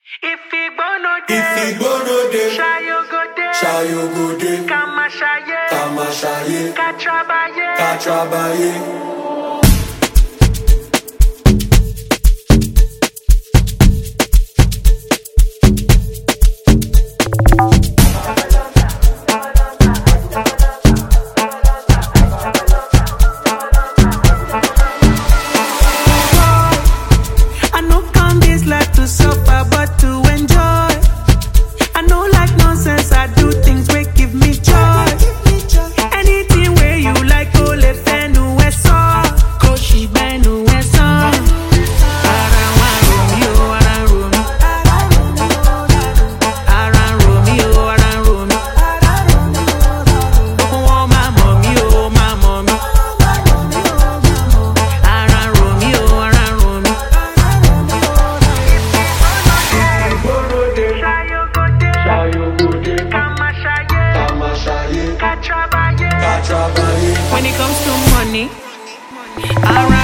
If Igbo no dey, Shayo go dey, Kama shaye, Katrabaye. I no come this life to suffer, but to enjoy. I no like nonsense, I do things wey give me joy. Anything where you like, go le fenu eso, go she benu eso. Aran Romeo, aran Romeo, aran Romeo, aran Romeo. Oh my mommy, oh my mommy. Aran Romeo, aran Romeo. Shayo go dey, Kama shaye, Katrabaye. Katrabaye. When it comes to money, around